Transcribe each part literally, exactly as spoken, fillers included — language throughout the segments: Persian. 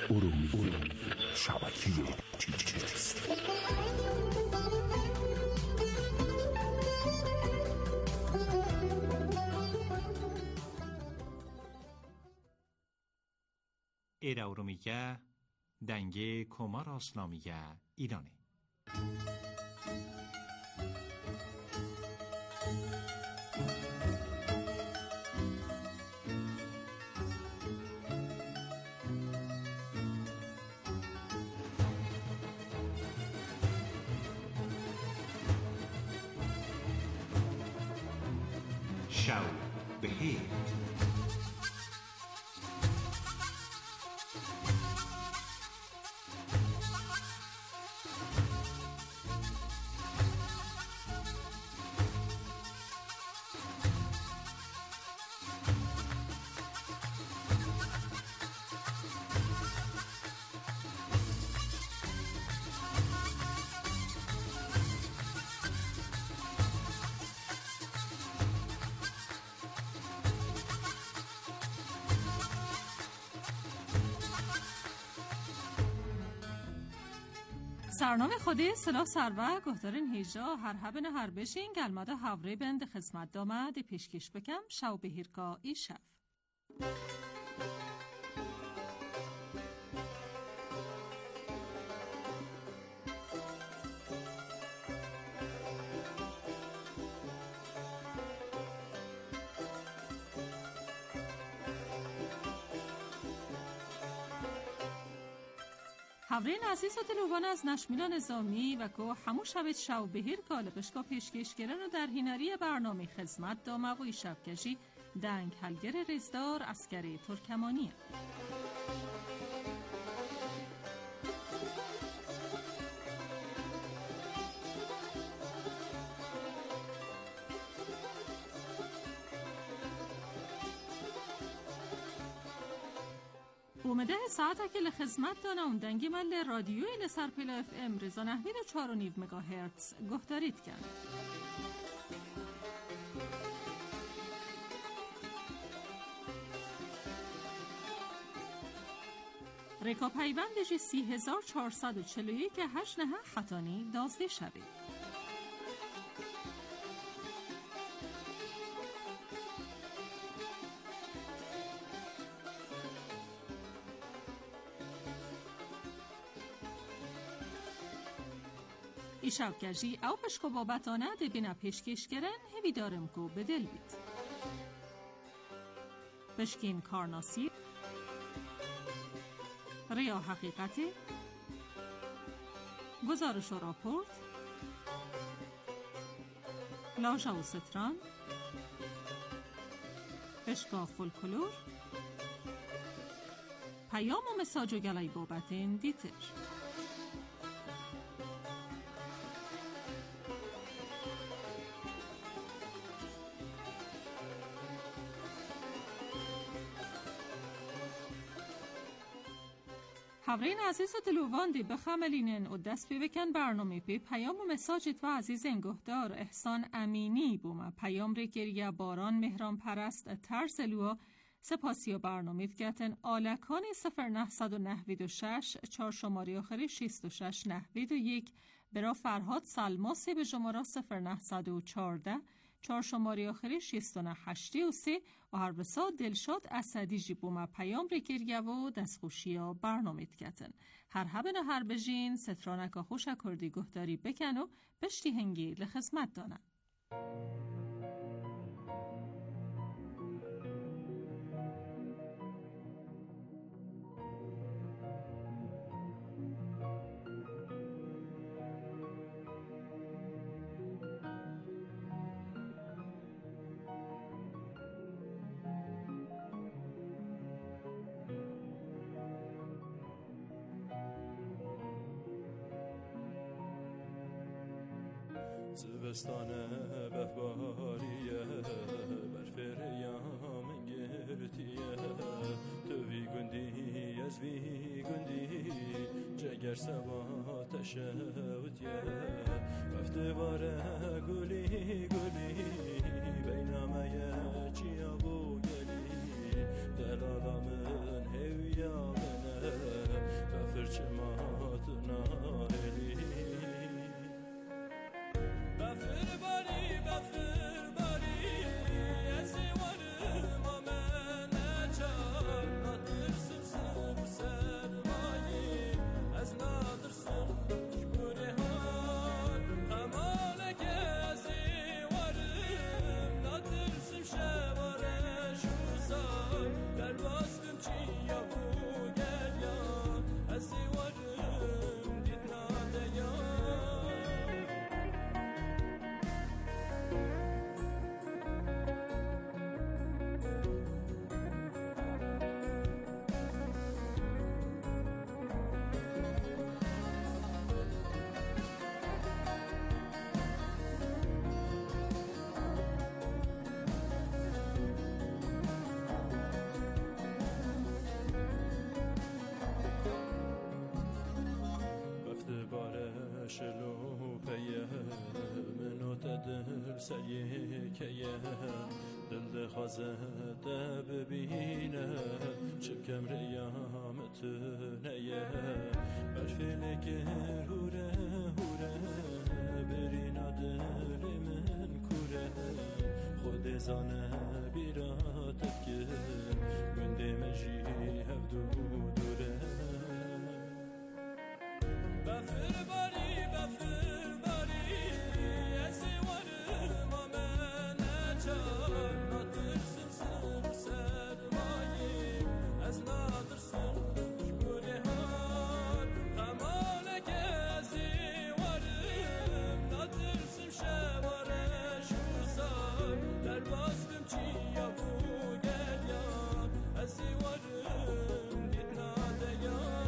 ارومیه شبکه چیست؟ ایرا ارومیه دنگه کمار اسلامیه ایرانه. شو بهیر سرنامه خودی سلاح سروه گهدارین هیجا هر هبن هر بشین گلماده هاوری بند خدمت دامد پیشکش بکم شو بهیرگاه ای شف. هاورین عزیز و دلوان از نشمیلا نظامی و که همو شبت شو بهیر کاله بشکا پیشکش گرن و در هینری برنامه خدمت داموی شبکشی دنگ هلگر رزدار اسکری ترکمانیه. اومده ساعت اکل خدمت دانه اون دنگی مل رادیوی لسر پیلا اف ام رزا نحوید و چار و نیو مگا هرتز گهدارید کرد. ریکا پیوندشی سی هزار چهارصد و چلو یک هشت نه خطانی دازده شبه. ای شبکشی او پشکو بابتانه ده بینا پیشکش گرن همی دارم کو بدل بید. پشکین کارناسی ریا حقیقتی گزارش و راپورت لاژا و ستران پشکا فولکلور پیام و مساج و گلای بابتین دیتر. هاورین عزیز و دلوان دی بخملینن و دست بی بکن برنامه پی پیام و مساجت و عزیز انگهدار احسان امینی بوم پیام ری گریه باران مهران پرست ترسلوا سپاسی و برنامه فکتن آلکانی صفر نهصد و نهوید و شش چار شماری آخری شیست و شش نهوید و یک برا فرهاد سلماسی به شماره صفر نهصد و چارده چهار شماری آخری شیست و نه هشتی و سه و هر بسا دلشاد اسدی جی بوم پیام ری گریه و دستخوشی و برنامه تکتن هر هبن و هر بجین سترانکا خوش کردی گهداری بکن و بشتی هنگی لخدمت دانن. زبستانه بفباریه برفریا من گرتیه تو وی گندی از وی گندی جگر سبا تشوتیه وفته باره گلی گلی بینامه چیا بو گلی دلالا من هویا من بفرچ مات ناهلی بفر باری بفر باری از وارم آمن اچار ناترسم سر سرمایی از ناترسم جبوری هان خمالک از وارم ناترسم شواره شوزار در باستم چی یابو گریان از وارم دید نادیان شلو پیه منو تدر سریه کیه دل دخوازه ده ببینه چپ کم ریامت نیه برفیل که هوره هوره برینا دل من کوره خود زانه بیراتت که گنده مجی هفدو دوره بفر باری بفر باری از وارم آمن اچار ناترسم سر سرمایی از ناترسم جبوری هان خمالک از وارم ناترسم شواره شوزار در باستم چی یابو گریان از وارم دید نادیان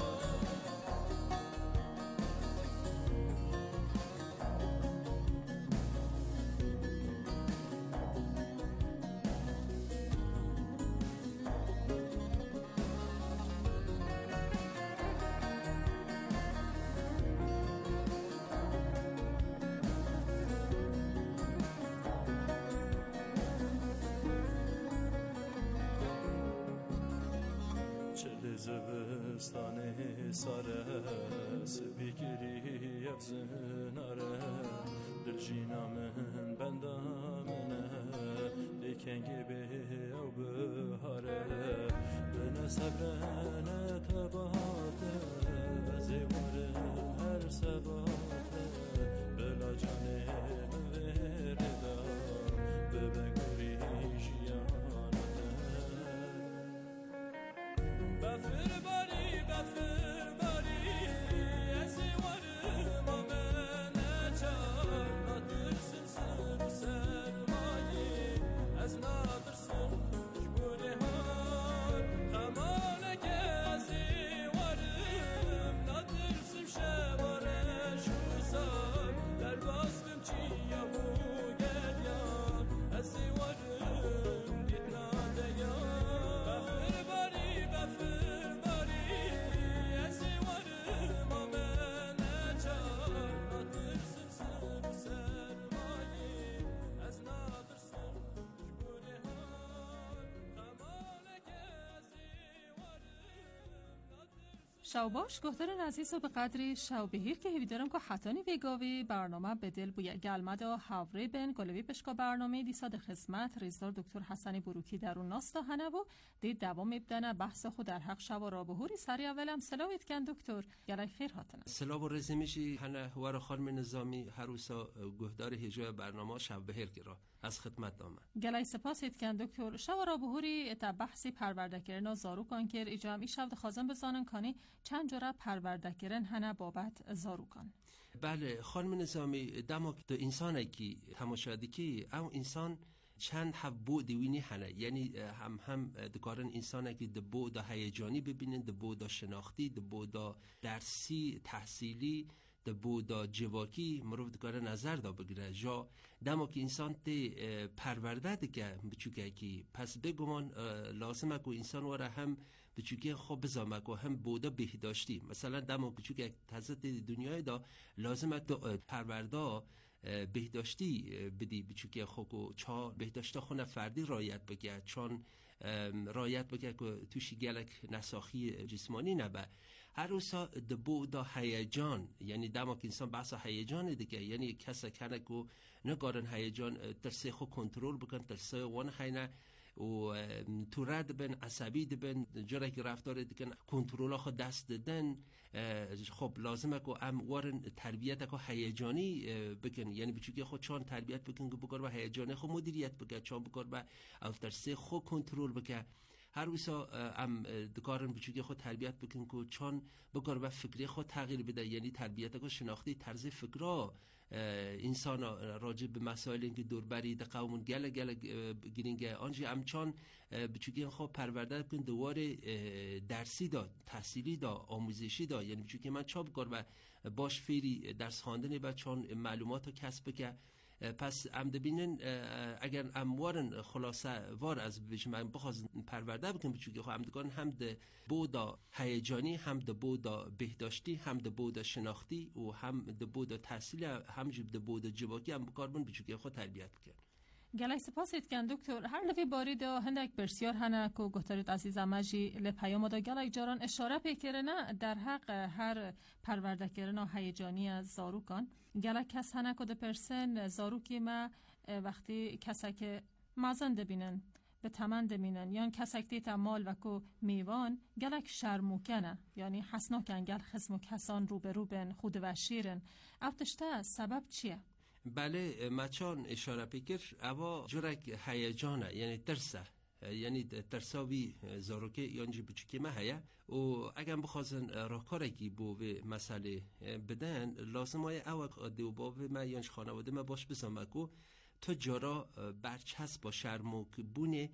زبستان ساره سبیگیری افزناره دل جینا من بندامنه دیکنگی به او بهاره بنا صبرانه تباته ازیواره هر سباته بلا جانه موردا ببگوری جیانته بفر باری بفر باری از وارم آمن اچار ناترسم سر سرمایی از ناترسم جبوری هان خمالک از وارم ناترسم شواره شوزار در باستم چی یابو گریان از وارم دید نادیان بفر باری بفر باری از وارم آمن اچار ناترسم سر سرمایی از ناترسم جبوری هان خمالک از وارم ناترسم شاوباش گهتران عزیز و به قدری شاو بهیر که هیویدارم که حتانی ویگاوی برنامه بدل بویا گلمه دا هاوری بین گلوی پشکا برنامه دیسا ده خدمت ریزدار دکتر حسنی بروکی در اون ناستا هنه و دی دوام ابدنه بحث خود در حق شوا را بهوری سری اولم سلاویت کن دکتر گلای خیر هاتنه سلاو و رزی میشی هنه وار خانم نظامی هروسا گهدار هجای برنامه شاو بهیر گرا از خدمت دامه گلای سپاس ایت کن دکتر شوا را بهوری تا بحثی پرورده کردن زارو کن کر ایجام ای شاو خازن بزانن کانی چند جورا پرورده کردن هنه بابت زارو کن. بله خانم نظامی دماغ تو انسانه کی تماشادی کی او انسان چند حبو دیوینی هنه یعنی هم هم دکارن انسانه که دبو دا هیجانی ببینن دبو دا شناختی دبو دا درسی تحصیلی دبو دا جواکی مروف دکاره نظر دا بگیره جا دما که انسان تی پرورده دیگه بچوکه کی پس بگمان لازمه که انسان واره هم بچوکه خوب بزامه که هم بودا بهداشتی مثلا دما که چوکه تزد دنیای دا لازمه که پرورده بهداشتی بدی بچوکه خوکو چا بهداشت خونه فردی رایت بگه چون رایت بکه که توشی گلک نساخی جسمانی نبه. هر روزا دبو دا هیجان، یعنی دما که انسان بحث هیجان دیگه، یعنی کسا کنه که نگارن هیجان ترسه خو کنترل بکن، ترسه وان حینه و تو رد بن عصبی دبن جره که رفتار دیگه کنترل خود دست دادن. خب لازمه که ام وارن تربیت که هیجانی بکن، یعنی بچوکی خود چون تربیت بکن که بکار با هیجانی خود مدیریت بکن، چون بکار با افترسه خود کنترل بکن. هر ویسا ام دکارن بچوکی خود تربیت بکن که چون بکار با فکری خود تغییر بده، یعنی تربیت که شناختی طرز فکرها انسان راجع به مسائل که دوربری د قومون گله گله گرینگه آنجی امچان بچوکی خود پرورده کن دوار درسی دا، تحصیلی دا، آموزشی دا، یعنی بچوکی من چاب کار و باش فیری درس خواندن و چون معلومات رو کسب که پس ام دبینن اگر اموارن خلاصه وار از بچ من بخواز پرورده بکن بچوکی خو ام دکان هم د بودا هیجانی، هم د بودا بهداشتی، هم د بودا شناختی و هم د بودا تحصیل، هم جب د بودا جواکی هم بکاربن بچوکی خو تربیت بکن. گلای سپاسید کن دکتر. هر لفی باری دا هندک برسیار هنه که گفتارید عزیز امجی لپیام دا گلای جاران اشاره پیکرنه در حق هر پرورده کرنه هیجانی از زارو کن. گلای کس هنه که دا پرسن زارو که ما وقتی کسا که مازن دبینن به تمن دبینن یعنی کسا که دیتا مال و که میوان گلک شرمو کنه، یعنی حسنا کن گل خسمو کسان رو به رو بن خود و شیرن. افتشته سبب چیه؟ بله مچان اشاره پیکر اوا جرک هیجانه، یعنی ترسه، یعنی ترساوی زاروکه یانجی بچکی ما هیا و اگر بخواستن راهکارکی بو به مسئله بدن لازم های اوا دیو باب ما یانج خانواده ما باش بسامه کو تو جارا برچسب با شرموک بونه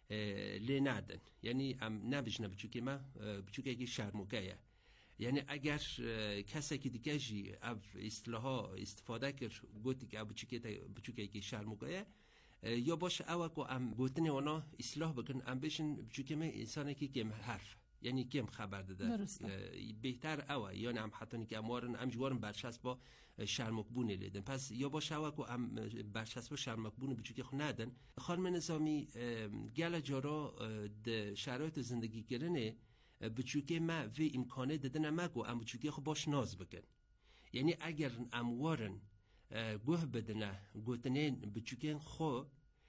لی ندن، یعنی ام نبیشنه بچکی ما بچکی اگه شرموکه، یعنی اگر کسی که دیگه جی او اصطلاحا استفاده کرد گوتی که بچوکی که شرموگایه یا باشه او که ام گوتنی اونا اصلاح بکن ام بشن بچوکی من انسانی که کم حرف، یعنی کم خبر داده بهتر او، یعنی ام حتی که اموارن ام جوارن برچسب با شرمکبونه لیدن. پس یا باشه او که ام برچسب با شرمکبونه بچوکی خو ندن. خانم نظامی گل جارا ده شرایط زندگی کرنه بچوکی ما وی امکانه دادن مگو ام بچوکی خو باش ناز بکن، یعنی اگر اموارن گوه بدنه گوتنین بچوکی خو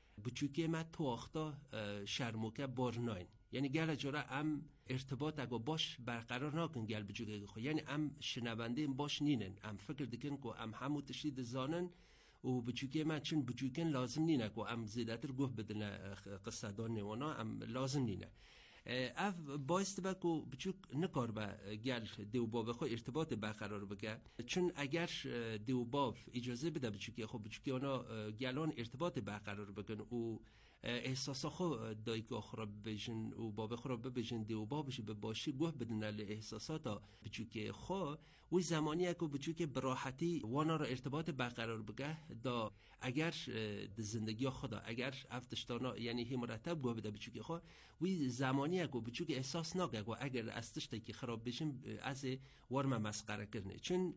بچوکی ما تو آختا شرموکه بار ناین، یعنی گل جارا ام ارتباط اگه باش برقرار ناکن گل بچوکی خو، یعنی ام شنونده باش نینن، ام فکر دکن که ام همو تشید زانن و بچوکی ما چون بچوکن لازم نینه که ام زیدتر گوه بدنه قصه دان نوانا ام لازم نینه. اف باعث به که بچوک نکار با گل دیوباب خو ارتباط برقرار بگه، چون اگر دیوباب اجازه بده بچوکی خو بچوکی اونا گلان ارتباط برقرار بگن و احساس خو دایگاه خو را ببیشن و باب خو را ببیشن دیوبابش به باشی گوه بدن احساسات بچوکی خو و زمانی که بچوکی براحتی وانا را ارتباط برقرار بگه دا اگر زندگی خدا اگر افتشتانا یعنی هی مرتب گوه بده بچوکی خو و زمانی که بچوکی احساس نگه و اگر استشتا که خراب بشن از ورم مسخره کرنه، چون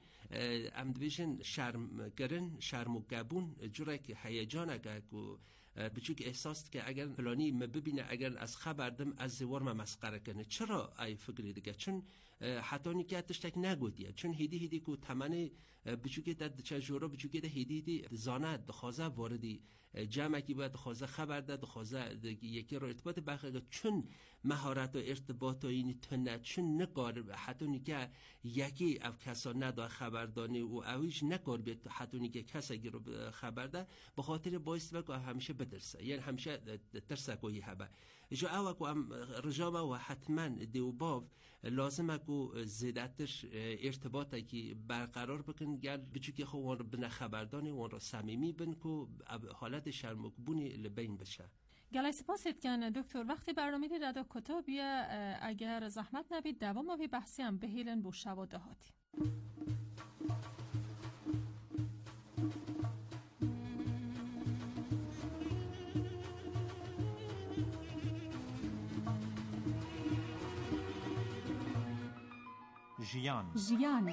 ام بشن شرم کرن شرم و گبون جوره که هیجان اگه که بچوک احساس که اگر فلانی ما ببینه اگر از خبردم از زوار ما مسخره کنه. چرا ای فکری دیگه؟ چون حتی نیکه تشتک نگودیه، چون هیدی هیدی که تمنه بچوکی داد چه جورا بچوکی ده هیدی هیدی زانه دخوازه واردی جمعه کی باید دخوازه خبر داد دخوازه یکی رو ارتباط برقرار، چون مهارت و ارتباط و اینی تنه چون نکار حتی نیکه یکی او کسا ندا خبردانی و اویش نکار بیت حتی نیکه کسی رو خبر ده به خاطر باعث بگه همیشه بدرسه، یعنی همیشه ترسه کوی هبه جو اوه که هم رجامه و حتما دیوباو لازمه که زیدتش ارتباطه که برقرار بکن گل بچوکی خو وان رو بنا خبردانی وان رو سمیمی بن که حالت شرمکبونی لبین بشه. گلای سپاسید کن دکتر. وقتی برنامه دی ردا کتابیه اگر زحمت نبید دوام وی بحثی هم بهیلن بو شواده هاتی. ژیان ژیان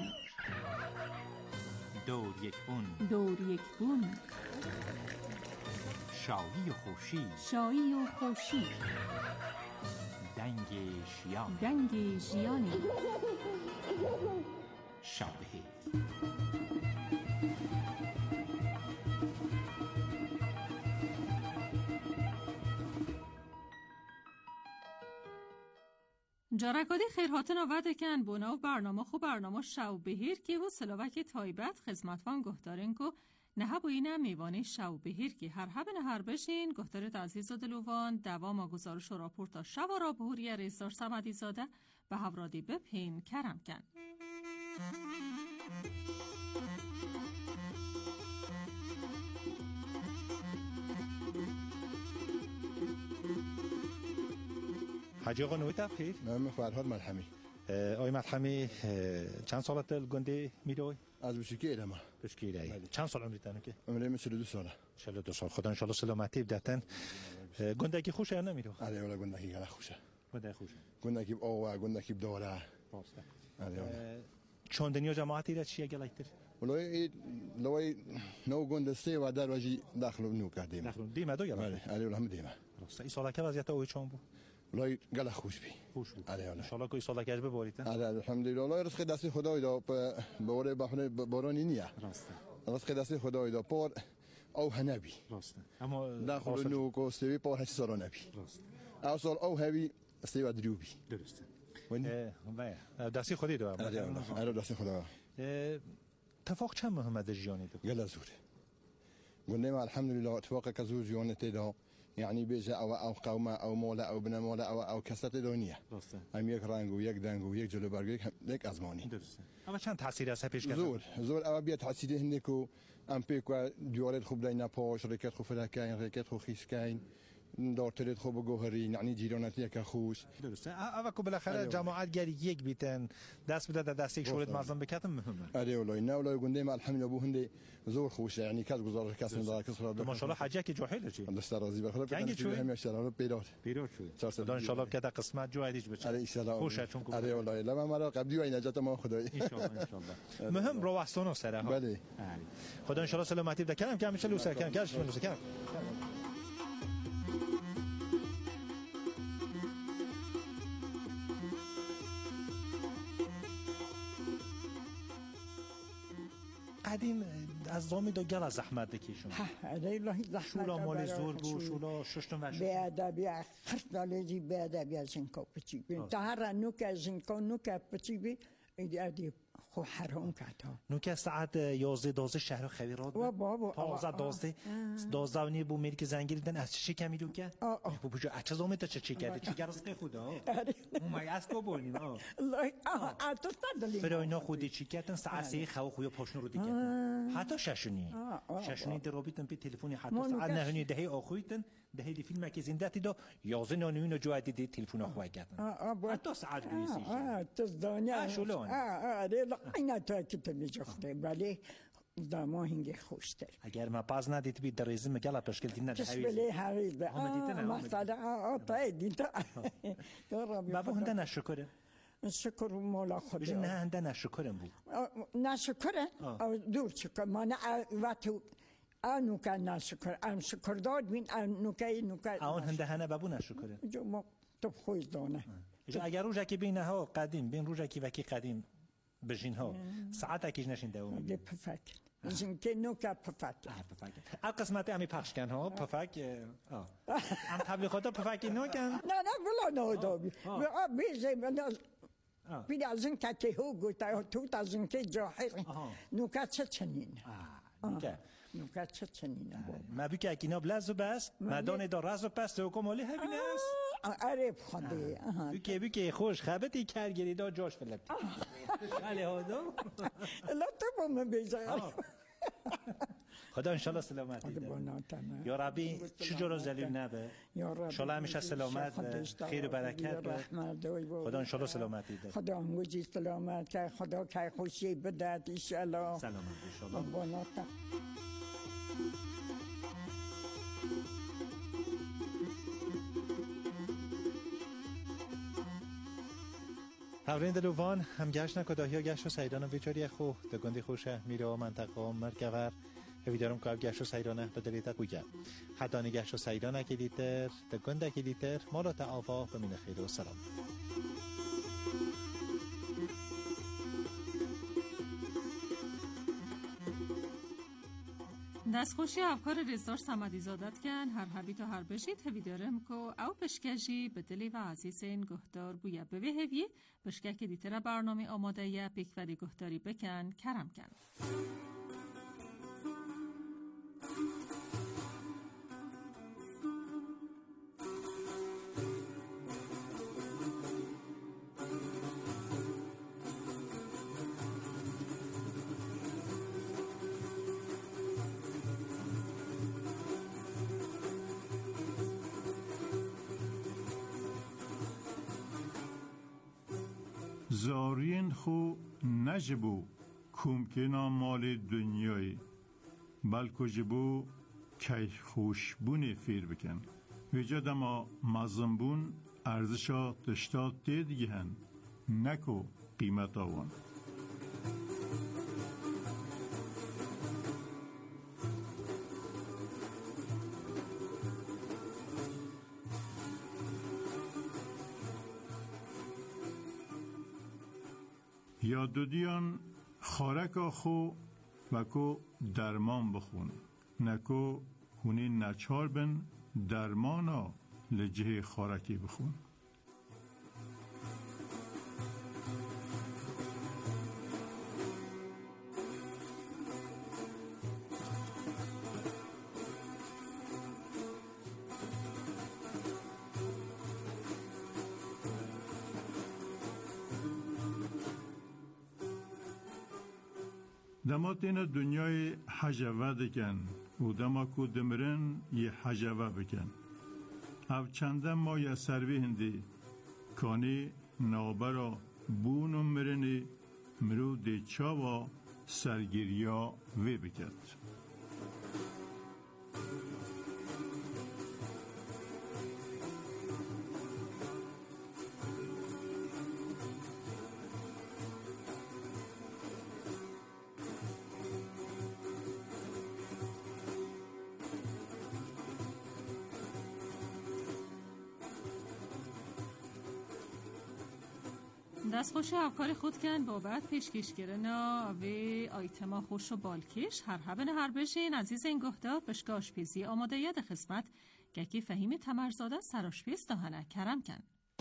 دور یک بون دور یک بون شایی و خوشی شایی و خوشی شیان دنگ ژیانی شب بهیر. جارکادی خیرهاتن آوده کن بنا و برنامه خو برنامه شو بهیر که و سلاوک تایبت خدمتوان گهدارن که نه بوینه میوانه شو بهیر که هر هب نهر بشین گهدارت عزیز و دلوان دوام گزارش و راپورت تا شو را بهوری ریزدار سمدی زاده به هورادی بپین کرم کن. حاجی آقا نوید بخیر. من فرهاد ملحمی. آقای ملحمی چند سالت گنده میروی؟ از بچگی ایرم. بچگی ایرم. چند سال عمریت داره که؟ عمرم چهل و دو ساله. چهل و دو سال. خدا ان شاء الله سلامتی بدتن. گندگی خوشه یا نمیرو؟ آره ولی گندگی خیلی خوشه. گندگی خوشه. گندگی آوا گندگی داره. راسته. آره. چون دنیا جماعتی را چیه گلایتر؟ ولای لوای نو گندسته و در وجی داخل نو کردیم. داخل دیمه دو یا نه؟ آره آره هم دیمه. راسته. این سالا که وضعیت اوی چون بود؟ ولای گله خوش بی. خوش بود. آره ان شاء الله که سالا کج ببارید. آره الحمدلله. ولای رزق دست خدای دا به باره بحر بارانی نیه. راسته. رزق دست خدای دا پر او هنبی. راسته. اما داخل نو کوستوی پر هشت سال نبی. راسته. او سال او هبی استیو دریوبی. درسته. ونه. و دستی خودی دو. آره آره دست خدا. اتفاق چند مهمه در جیانی تو؟ يلا زوري قلنا ما الحمد لله اتفاق كزور جيونتي ده يعني بيجا او او قومه او مولا او بنا مولا او او كسرت دنيا درسته هم یک رنگ و یک دنگ و یک جلو برگ یک ازمانی درسته اما چند تاثیر از پیش کرد زور زور او بیا تاثیر هندکو ام پیکو دیوارت خوب دینا پاش رکت خوب فلکین رکت خوب خیسکین دارتلت خوب گوهری یعنی جیرانتی که خوش درسته اما کو بالاخره جماعت گری یک بیتن دست بده دست یک شورت مازن بکاتم مهمه آره والله نه والله گنده ما الحمد لله ابو هندي زور خوش يعني كاز گزارش کس نداره کس را ما شاء الله حاجه که جوهله چی دست راضی بخدا بدن همه اشتراک پیدا پیدا شد ان شاء الله که قسمت جو ادیش بشه آره ان شاء الله خوشه چون آره والله لما مرا قبلی و نجات ما خدای ان شاء الله ان شاء الله مهم رو واسطونو سره ها بله خدا ان شاء الله سلامتی بده کلام که همیشه لو سر کلام کاش لو سر کلام قدیم از زامی دا گل از زحمت دکیشون ریلهی زحمت شولا مال زور بو شولا ششتن وش به ادبی خرد دالیزی به ادبی از این کو پچی بی تهر نوک از این کو نوک پچی بی ادی خو حرام کتا نوک ساعت یازده دوازده شهر خیرات و بابا تازه دوازده دوازده و نیم بو میری که زنگیل دن از چی کمی دو که بو بجو اچه زامه تا چه چی کرده چی گرز که خدا اومای از کو بولین ها الله اتو تدلی فراینا خودی چی کردن ساعت سه خو خویا پاشنو رو دیگه حتی ششونی ششونی در رابطن پی تلفنی حتی ساعت نهونی دهی آخویتن دهی دی فیلم که زندتی دا یازده نانوین جو عدیدی تلفن آخواه کردن حتی ساعت بیسی آه تزدانیا شلون آره اینا تا که تو میجخته ولی دما هنگی خوشتر اگر ما پاز ندید بی در ریزم مگلا پشکل دینا ده هویز بله هویز آه مثلا آه تا دیتا بابا هنده نشکره شکر مولا خدا بجن نه هنده نشکرم بود نشکره دور شکر من وقتی آنو که نشکر ام شکر داد بین آنو که نوکه آن هنده هنه بابو نشکره جو ما تو خوش دانه اگر روزه که بین ها قدیم بین روزه که وکی قدیم بجین ها ساعت اکیش نشین دوم ده پفک این که نوکه پفک پفک ال قسمت امی پخش کن ها پفک آه ام تبلیغات پفک نوکن نه نه بلا نه دابی بیزه بید از این که که هو گوته تو از این که جاهر نوکه چه چنین نوکه نوکه چه چنین ما بی که اکینا بلز و بس مدان دا رز و پس تو کمالی همین است عرب خواهده بی که بی که خوش خبتی کرگیری دا جاش فلبتی خالی ها دو لا تو با من بیزه خدا انشالله سلامتی ده یا ربی شجور زلیل نبه انشالله همیشه سلامت خیر و برکت خدا انشالله سلامتی ده خدا انگوزی سلامت که خدا که خوشی بدد انشالله سلامت انشالله هاورین دلوان هم گشت نکده ها گشت و سیران ویچاری خو دگندی خوشه میره و منطقه و مرکور هویدارم که گشت و سیرانه بدلیتا گویا حدانی گشت و سیرانه که دیتر دگنده که دیتر مالا تا آفا بمین خیر و سلام دستخوشی افکار رزدار صمدی زادت کن هر حبی تا هر بشید هوی دارم که او پشکجی به دلی و عزیز این گهدار بویا به هوی پشکه که دیتر برنامه آماده یا پیکوری گهداری بکن کرم کن. زارین خو نجبو کمکنا مال دنیای بلکه جبو که خوشبون فیر بکن وجد ما مزنبون ارزشا تشتا دیدگی هن نکو قیمت آوان. یا دودیان خارک خو و کو درمان بخون نکو هونی نچار بن درمانا لجه خارکی بخون. دمات این دنیای حجوه دکن و دما کو دمرن یه حجوه بکن او چنده ما یه سروی هندی کانی نابرا بونو مرنی مرو دی چاوا سرگیریا وی بکد. دستخوش افکار خود کن بابت پیشکش گرنا و آیتما خوش و بالکش هر هبن هر بشین عزیز این گهدار بشکاش پیزی آماده ید خدمت گکی فهیم تمرزاده سراش پیز دهنه کرم کن.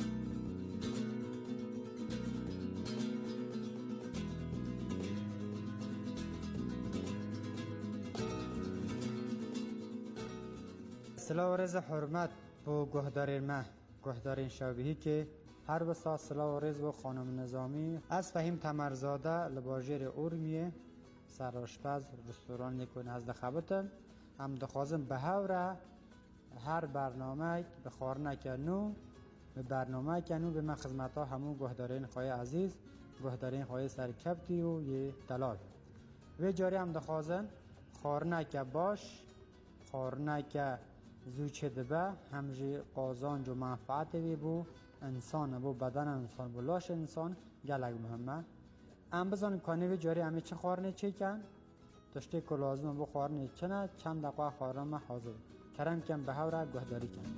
سلام و رز حرمت بو گهدارین ما گهدارین شابهی که هر بسا سلام و رز و خانم نظامی از فهیم تمرزاده لباجیر اورمیه سراشپز رستوران نکن از دخبتم هم دخوازم به هوره هر برنامه به خارنه کنو به برنامه کنو به من خدمت ها همون گهدارین خواهی عزیز گهدارین خواهی سرکبتی و یه دلال و جاری هم دخوازم خارنه که باش خارنه که زوچه دبه همجی قازانج و منفعت وی بو انسان بو بدن انسان بو لاش انسان گلگ مهمه ام بزن کانی وی جاری همه چه خارنه چی کن تشتی که لازم بو خارنه چه نه چند دقیقه خارنه حاضر کرم کن به هوره گهداری کن.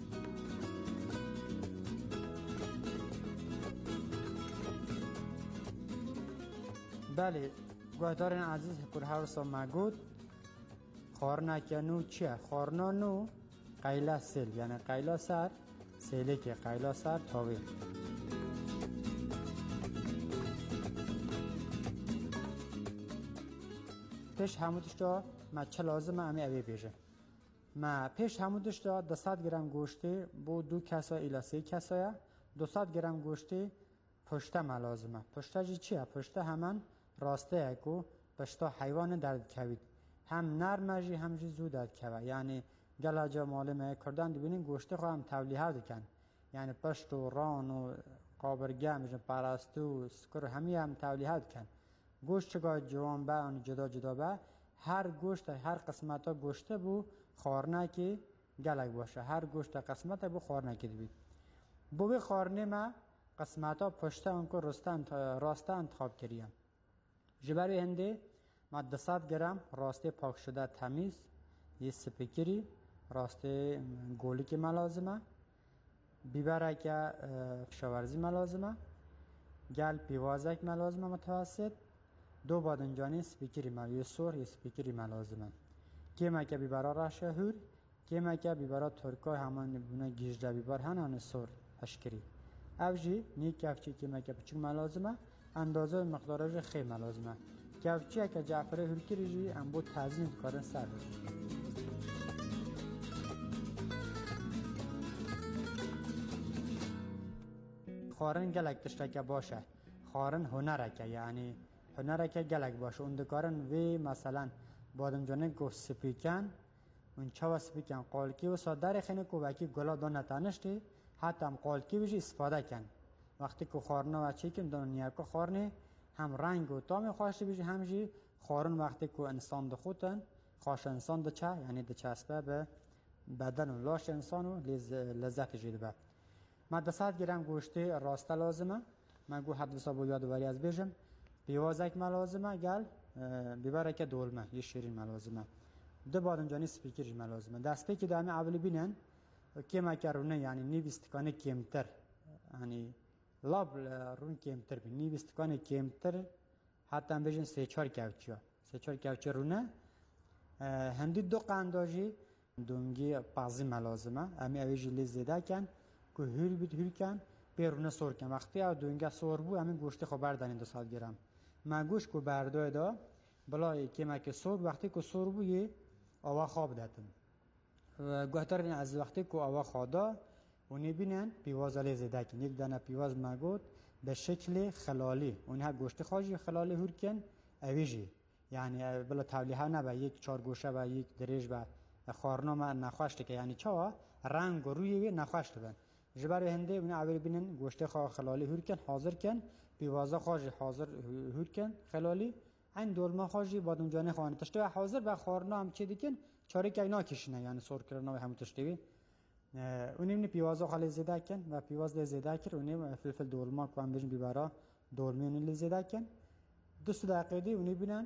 بله گهدارین عزیز پر هورسا مگود خارنه کنو چیه خارنه نو قیله سیل یعنی قیله سر سیلی که قیله سر تاوی پیش همودش دا ما چه لازمه امی اوی بیشه ما پیش همودش دا دویست گرم گوشتی بو دو کسا ایلا سه کسایه دویست گرم گوشتی پشته ما لازمه پشته جی چیه پشته همان راسته اکو پشته حیوان درد کوید هم نرمه جی هم جی زود درد کوید یعنی گلا جا معلومه کردن ببینین گوشت خو هم تولیه کن یعنی پشت و ران و قابرگه میشه پرستو سکر همی هم تولیه کن گوشت چگاه جوان به آن جدا جدا به هر گوشت هر قسمت ها گوشته بو خارنه که گلک باشه هر گوشت قسمت بو خارنه که بید بو بی خارنه ما قسمت ها پشته اونکو راسته انتخاب کریم جبری هنده ما دویست گرم راسته پاک شده تمیز یه سپیکری راسته گولی که ملازمه بیبره که شاورزی ملازمه گل پیوازک ملازمه متوسط دو بادنجانی سپیکری مل یه سور یه سپیکری ملازمه کیما که بیبرا را شهور کیما که بیبرا ترکای همان بونه گیجده بیبار هنان سور اشکری اوجی نی کفچی کیما که بچک ملازمه اندازه مقدارش خیلی ملازمه کفچی که جعفر هرکی جی ام بود تزیین کارن سر خارن گلک تشتکه باشه خارن هنره که یعنی هنره که گلک باشه اون دکارن وی مثلا بادم جانه گو سپیکن اون چوا سپیکن قالکی و سادر خینه کو وکی گلا دانه تنشتی حتی هم قالکی بجی استفاده کن وقتی که خارنه و چی کن دانه که خارنه هم رنگ و تام خواسته بجی همجی خارن وقتی که انسان دخوتن خواش انسان دچه یعنی دچسبه به بدن و لاش انسان و لذت جیده به ما دست گرم گوشته راسته لازمه من گو حد وسا بود یادواری از بیجم پیوازک ملازمه گل بیبره که دولمه یه شیرین ملازمه دو بادمجانی سپیکرش ملازمه دسته که دائم اولی بینن که مکرونه یعنی نیویستکانه کمتر یعنی لاب رون کمتر بین نیویستکانه کمتر حتی هم بیجن سه چار کوچی ها سه چار کوچی رونه هندی دو قنداجی دونگی پازی ملازمه امی اویجی لی زیده کن که هول بید هول کن پیرونه سور کن وقتی او دونگه سور بو همین گوشتی خو بردن دو سال گرم من گوش کو بردای دا بلای که مکه سور وقتی که سور بو یه آوا خواب دادم و گوهتر از وقتی که آوا خوادا اونی بینن پیواز لی زیده کن یک دانه پیواز مگود به شکل خلالی اونی ها گوشتی خواجی خلالی هول کن اویجی یعنی بلا تولیه نبا یک چار گوشه با یک دریج با خارنامه نخواشته که یعنی چوا رنگ و روی نخواشته بن جبر هنده اون اولی بینن گوشته خواه خلالی هور کن حاضر کن پیوازه خواجی حاضر هور کن خلالی این دولمه خواجی بادم جانه خوانه تشته حاضر با خارنا هم چی دیکن چاری که اینا کشنه یعنی سور کرنا و همون تشته اونیم پیوازه خالی زیده کن و پیواز زیده کن اونیم فلفل دولمه کوام بجن بیبارا دولمه اونی زیده کن دوست دقیقه دی اونی بینن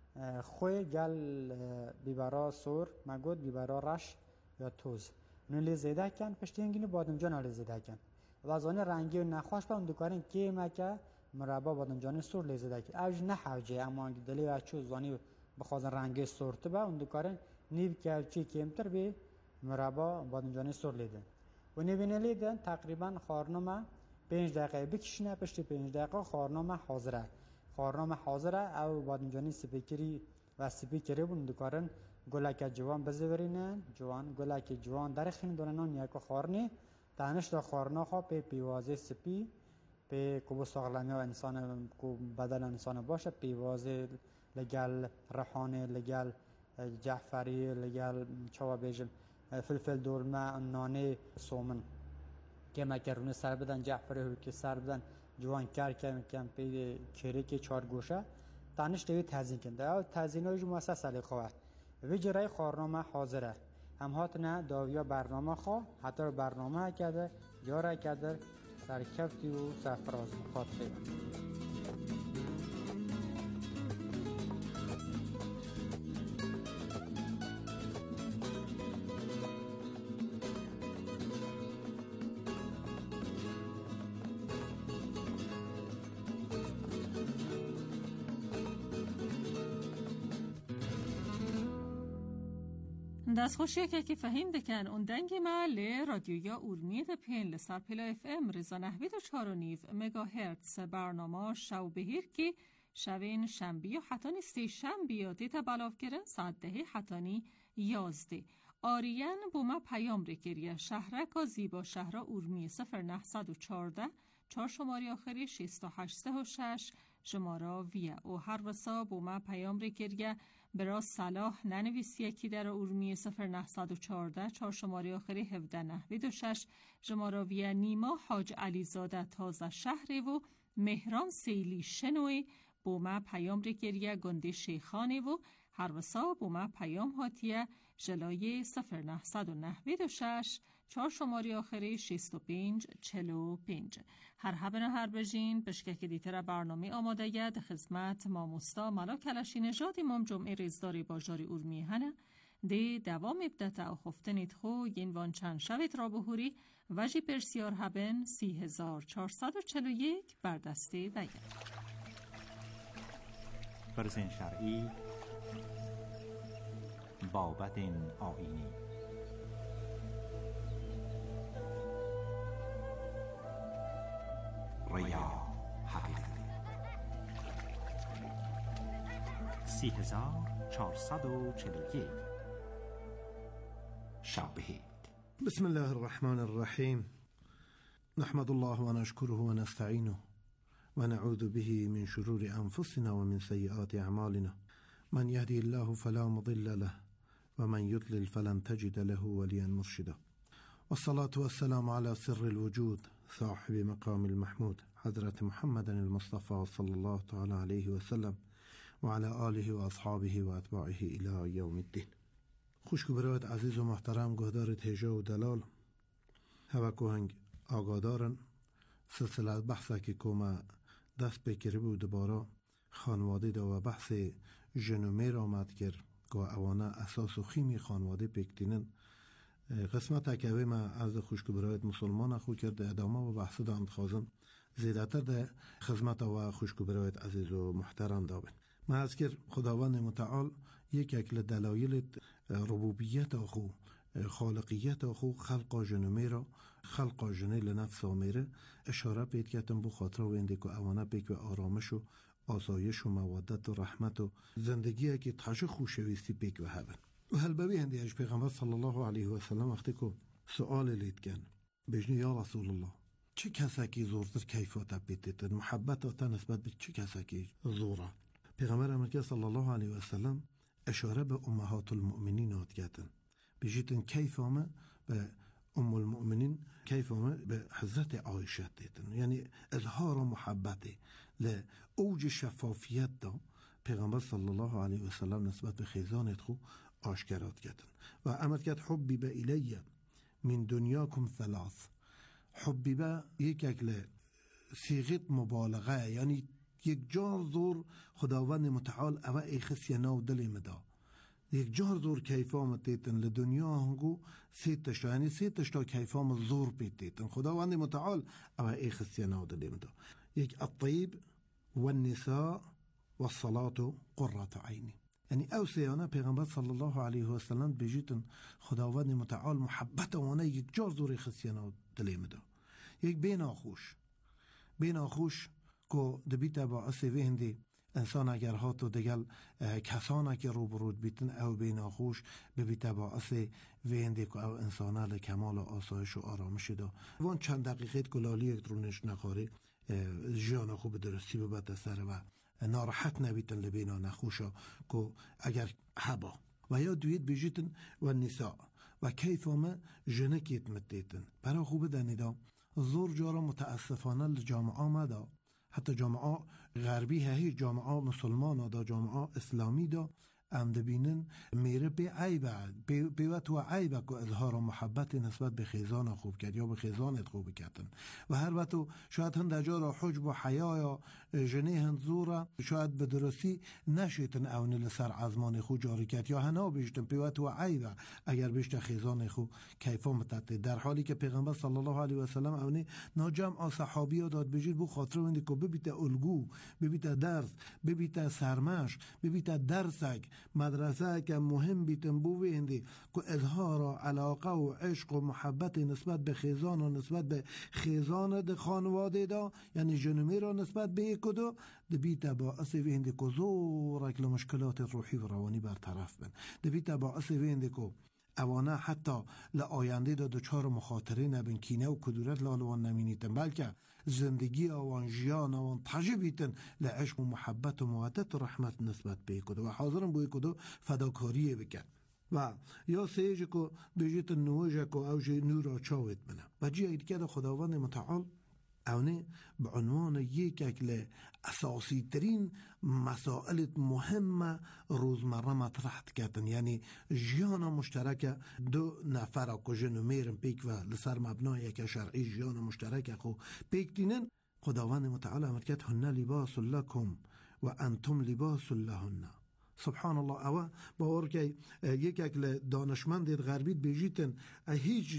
خوی گل بیبارا سور مگود بیبارا رش یا توز نولی زیده کن پشتی اینگینی بادمجان آلی زیده کن وزانه رنگی و نخواش با اون دکارن که مکه مربا بادمجان سور لی زیده کن اوج نه حوجه اما اگه دلی و چوز وانی بخوازن رنگی سورت با اون دکارن نیو که چی کمتر بی مربا بادمجان سور لیدن و نیوینه لیدن تقریبا خارنامه پنج دقیقه بکشنه پشتی پنج دقیقه خارنامه حاضره خارنامه حاضره او بادمجانی سپیکری و سپیکری بون دکارن گلک جوان بزورینن جوان گلک جوان درخین دونن یک خارنی دانش دا خارنا خو په پیوازه سپی په کوبو ساغلمی انسان کو بدن انسان باشه پیوازه لگل رحانه لگل جعفری لگل چوا بیجم فلفل دولمه نانه سومن که مکرونه سر بدن جعفری که سر بدن جوان کار کم کم په کری که چهار گوشه دانش دوی تزیین کنده او تزیینای مؤسسه علی خواه و جرای خارنامه حاضره هم هاتنه داویا برنامه خواه حتی برنامه کرده یاره کرده سرکفتی و سرفراز مخواد خیلی دست خوشیه که که فهیم دکن اون دنگ محله رادیویا اورمیت پین لسر پلا اف ام رزا نحوید و چار و نیف مگا هرتز برنامه شو بهیر که شوین شنبی و حتانی سی شنبی و دیتا بلاف گرن ساعت ده حتانی یازده آریان بوما پیام رکریه شهرک و زیبا شهرها اورمی سفر نهصد و چارده چار شماری آخری شیست و هشته و شش شمارا ویه و هر وسا بوما پیام رکریه برا صلاح ننویسی یکی در اورمی سفر نهصد و چارده چار شماری آخری هفده نهوید و شش شماراوی نیما حاج علیزاده تازه شهره و مهران سیلی شنوی بوما پیام رکریه گنده شیخانه و هر وسا بوما پیام هاتیه جلای سفر نهصد و نهوید و شش چار شماری آخری شیست و پینج چلو پینج هر هبن هر بجین بشکه دیتر برنامه آماده ید خدمت ماموستا ملا کلشی نژاد امام جمعه ریزداری باجاری اورمی هنه ده دوام ابدت او خفتنید خو ینوان چند شوید را بهوری وجی پرسیار هبن سی هزار چارصد و چلو یک بردسته وید برزین شرعی با بابد آیینی. ریا حقیقتی. سی هزار چهارصد و چهل و یک. شب بخیر. بسم الله الرحمن الرحیم. نحمد الله و نشکره و نستعینه و نعوذ به من شرور انفسنا و من سیئات اعمالنا. من یهدی الله فلا مضل له و من یضلل فلن تجد له ولیا مرشدا. والصلاة والسلام على سر الوجود صاحب مقام المحمود حضرت محمد المصطفى صلی الله تعالی علیه و سلم و علی آله و اصحابه و اتباعه الی یوم الدین. خوشگو برایت عزیز و محترم گهدار تیجا و دلال هوا هنگ آگادارن سلسله بحثه که کما دست بکری بود دوباره خانواده دا و بحث جنومیر آمد کرد که اوانه اساس و خیمی خانواده بکتینن قسمت اکوه ما از خوشگو برایت مسلمان خو کرد ادامه و بحث دا انتخازن زیدتر ده خدمت و خوشگو برایت عزیز و محترم دابن. ما از کر خداوند متعال یک اکل دلایل ربوبیت خو خالقیت خو خلق جنومیرا خلق جنه لنفس آمیره اشاره پید کتن بو خاطره و انده که اوانه بیک و آرامش و آسایش و مودت و رحمت و زندگی که تحش خوشویستی بیک و هبن. و هلبوی هنده اش پیغمبر صلی الله علیه و سلم وقتی که سؤال لید کن بجنی یا رسول الله چه کسا که زورتر کیفات بیتیتن محبت تا نسبت به چه کسا که زوره؟ پیغمبر امریکا صلی الله علیه و سلم اشاره به امهات المؤمنین آد کتن بجیتن کیف آمه به ام المؤمنین کیف آمه به حضرت عایشه دیتن، یعنی اظهار محبته ل اوج شفافیت دا پیغمبر صلی الله علیه و سلم نسبت به خیزانت خو آشکارات کتن و امر کت حبی به الیه من دنیاکم ثلاث. حبی به یک اکل صیغه مبالغه، یعنی یک جار زور خداوند متعال اوه ای خسینا و دل مدا یک جار زور کیفام تیتن لدنیا هنگو سیتشتا، یعنی سیتشتا کیفام زور بیتیتن خداوند متعال اوه ای خسینا و دل مدا. یک الطیب و النساء و الصلاة و قررت عینی، یعنی او سیانه پیغمبر صلی الله علیه و سلم بجیتن خداوند متعال محبت وانه یک جار زور خسینا و دل مدا. یک بین آخوش بین آخوش که دبیتا با اصیوه هنده انسان اگر هاتو دگل کسانه که رو برود بیتن او بین آخوش ببیتا با اصیوه هنده که او انسانه لکمال و آسایش و آرامش دا وان چند دقیقه کلالی یک درونش نخواره جیان خوب درستی ببت سر و ناراحت نبیتن لبینا نخوشا که اگر حبا و یا دوید بجیتن و نساء و کیف همه جنکیت متیتن برای خوب دنیدا زور جارا متاسفانه لجامعه مدا حتی جامعه غربی هی جامعه مسلمان دا جامعه اسلامی دا ام دبینن میره به عیبه به وقت و عیبه که اظهار محبت نسبت به خیزان خوب کرد یا به خیزانت خوب کردن و هر وقت شاید هند اجارا حجب و حیا یا جنه هند زوره شاید به درستی نشیتن اون لسر عزمان خود جاری کرد یا هنا بیشتن به وقت و عیبه اگر بیشتر خیزان خود کیفا متعطی، در حالی که پیغمبر صلی الله علیه و سلم اونی ناجمع صحابی داد بجید بو خاطر وندی که ببیت الگو ببیت درس ببیت سرمش ببیت درسک مدرسه که مهم بیتن بوی هندی که اظهار علاقه و عشق و محبت نسبت به خیزان و نسبت به خیزان ده خانواده دا، یعنی جنومی را نسبت به یک دو ده بیتا با اصوی هندی که زورک لمشکلات روحی و روانی برطرف بن، ده بیتا با اصوی هندی که اوانه حتی لآینده دا دوچار مخاطره نبین کینه و کدورت لالوان نمینیتن، بلکه زندگی آوان جیان آوان تجربیتن لعشق و محبت و مودت و رحمت نسبت به کدو و حاضرم بوی کدو فداکاری بکن و یا سیجه که بیجیت نوجه که اوجه نورا چاوید منه و جی اید که خداوند متعال اونه به عنوان یک اکل اساسی ترین مسائل مهم روزمره مطرح کردن، یعنی جیان مشترک دو نفر که جنو میرن پیک و لسر مبنای یک شرعی جیان مشترک خو پیک دینن خداوند متعال امر کرد هن لباس لکم و انتم لباس لهن. سبحان الله. او باور که یک اکل دانشمند غربی بیجیتن هیچ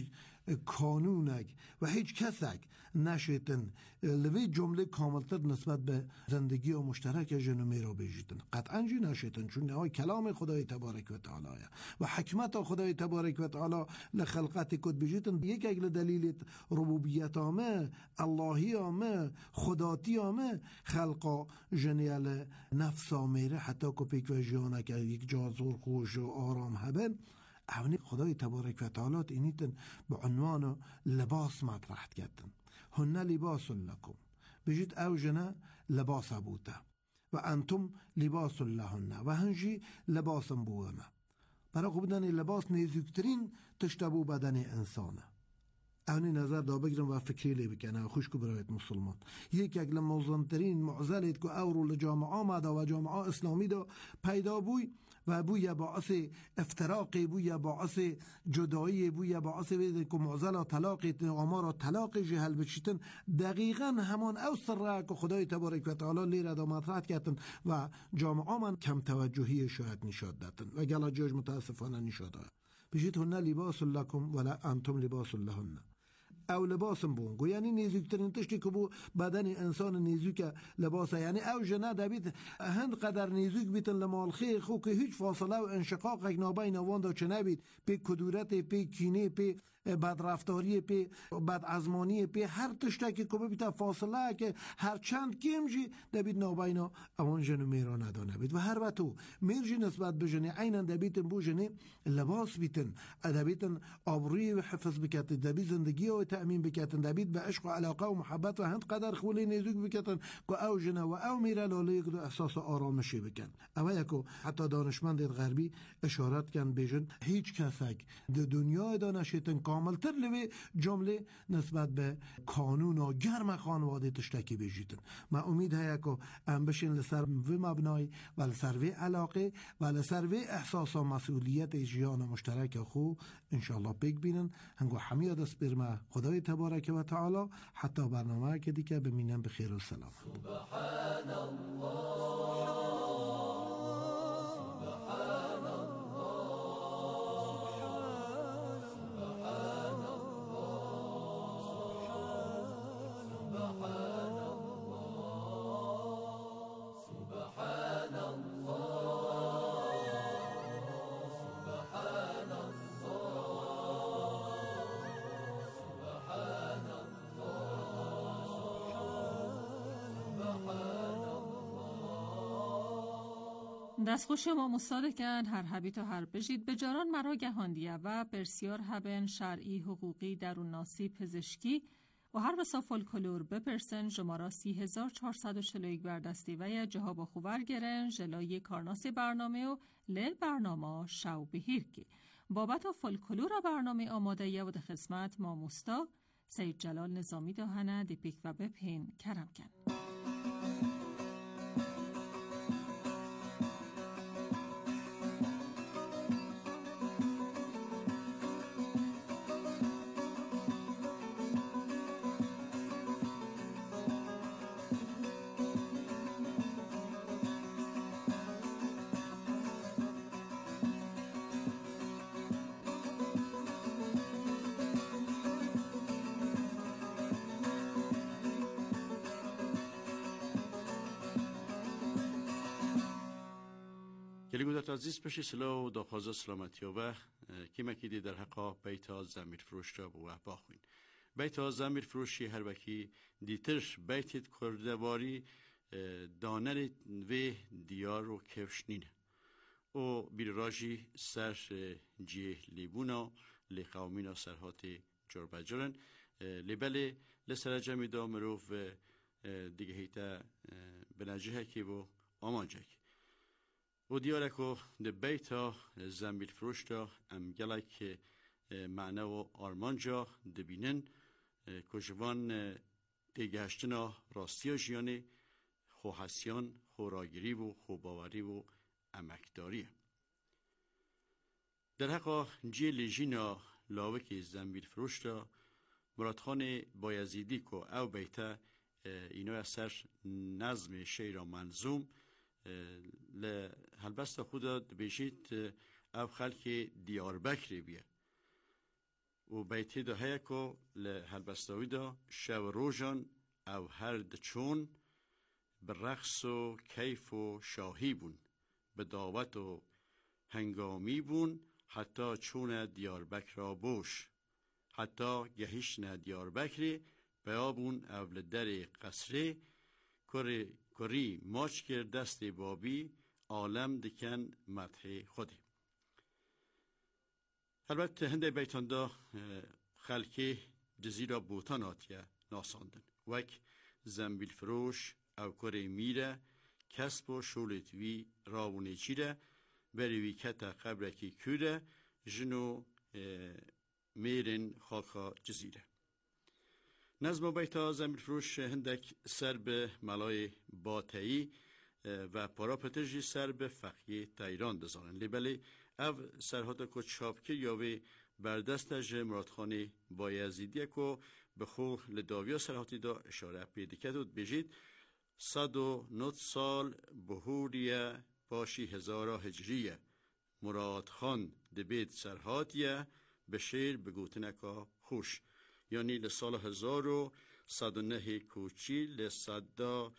کانونک و هیچ کسک نشیتن لوی جمله کاملتر نسبت به زندگی و مشترک جن و میرا بیجیتن قطعا جی نشیتن چون نهای کلام خدای تبارک و تعالی و حکمت خدای تبارک و تعالی لخلقت کد بیجیتن یک اگل دلیل ربوبیت آمه اللهی آمه خداتی آمه خلقا جنیال نفس آمیره حتی که پیک و جیانه که یک جازور خوش و آرام هبن اونی خدای تبارک و تعالی اینیتن به عنوان لباس مطرح کردن هن لباس لکم بجید او جنه لباس بوده و انتم لباس لهن و هنجی لباس بوامه برای خوبدن لباس نیزوکترین تشتبو بدن انسانه اونی نظر دا بگیرم و فکری لی بکنه خوش که برایت مسلمان یک اگل موزنترین معزلت که او رو لجامعه آمده و جامعه اسلامی دا پیدا بوی و بوی باعث افتراقی بوی باعث جدایی بوی باعث ویدن که معزل طلاقی آمار طلاق جهل بچیتن دقیقا همان او سر که خدای تبارک و تعالی لیر دا مطرح کردن و جامعه من کم توجهی شاید نشاد دادن و گلا جاج متاسفانه نشاد دادن بجید هنه لباس لکم ولا انتم لباس لهن او لباسم بونگو یعنی نیزوکترین تشتی که بو بدن انسان نیزوک لباسه یعنی او جنه دبید هند قدر نیزوک بیتن لمالخی خو که هیچ فاصله و انشقاق اگنابین وان دا چه نبید پی کدورت پی کینه پی بدرفتاری پی بدعزمانی پی هر تشتکی که بیتا فاصله که هر چند کم جی دبید نابینا اوان جنو میرا ندانه بید و هر وقتو میر جی نسبت بجنه اینن دبیتن بو جنه لباس بیتن دبیتن آبروی و حفظ بکتن دبید زندگی و تأمین بکتن دبید به عشق و علاقه و محبت و هند قدر خولی نیزوک بکتن که او جنه و او میره لاله که احساس آرامشی بکن او یکو حتی دانشمند غربی اشارت کن بیجن هیچ کسک دنیا دانشیتن کاملتر لوی جمله نسبت به کانون و گرم خانواده تشتکی بجیتن ما امید هیا که ام بشین لسر و مبنای و لسر و علاقه و لسر و احساس و مسئولیت جیان مشترک خو انشاءالله پیک بینن هنگو حمید دست برمه خدای تبارک و تعالی حتی برنامه که دیگه بمینم بخیر و سلام سبحان الله دستخوش ما مصادقن هر حبی تا هر بجید به جاران مرا گهاندیه و برسیار هبن شرعی حقوقی درون ناسی پزشکی و هر وسا فولکلور بپرسن جمارا سی هزار چهارصد و چهل و یک بردستی و یا جهاب خوبر گرن جلای کارناس برنامه و لی برنامه شو بهیرگی بابت فولکلور برنامه آماده یا و ده خدمت ما مستا سید جلال نظامی داهنه دیپیک و بپین کرم کن. کلی گودت عزیز پشی سلو دا خوازه سلامتی و کیما کی دی در حقا بیتا زمیر فروش تا بو باخوین بیتا زمیر فروشی هر وکی دیترش بیتت کردواری دانر و دیار و کفشنینه او بیر راجی سر جیه لیبونا لی قومینا سرهات جربجرن لی بله لسر جمعی دا مروف دیگه هیتا بنجه که بو آمانجه و دیاره که ده بیتا زنبیل فروش دا ام گلک معنی و آرمانجا دبینن که جوان دیگهشتنا راستی جیانه خو حسیان خو راگیری و خو باوری و امکداریه در حقا جی لیجینا لاوکی زنبیل فروش دا مرادخان بایزیدی که او بیتا اینو اثر نظم شیر منظوم لحلبست خدا بیشید او خلق دیار بکری بیه و بیتی دا هیا که لحلبستاوی دا شو روژان او هر دچون به رقص و کیف و شاهی بون، به دعوت و هنگامی بون، حتی چون دیاربکر را بوش، حتی گهشن دیاربکری بیابون اول در قصری کری, کری ماچ کر دست بابی عالم دکن مدح خودی. البته هنده بیتان دا خلکی جزیره بوتان آتیه ناساندن وک زنبیل فروش او کری میره کسب و شولتوی راونه چیره بریوی کتا قبرکی کوره جنو میرن خاکا جزیره. نظم بیتا زنبیل فروش هندک سر به ملای باتایی و پاراپترجی سر به فقیه تایران دزانن لیبلی او سرهاتا که چاپ که یاوی بردست جه مرادخانی بایزیدیه که به خو لداویا سرهاتی دا اشاره پیدکت و بجید صد و نوت سال بهوریه پاشی هزارا هجریه مرادخان دبید سرهاتیه به شیر بگوتنکا خوش یعنی لسال هزار و صد و نه کوچی لصدا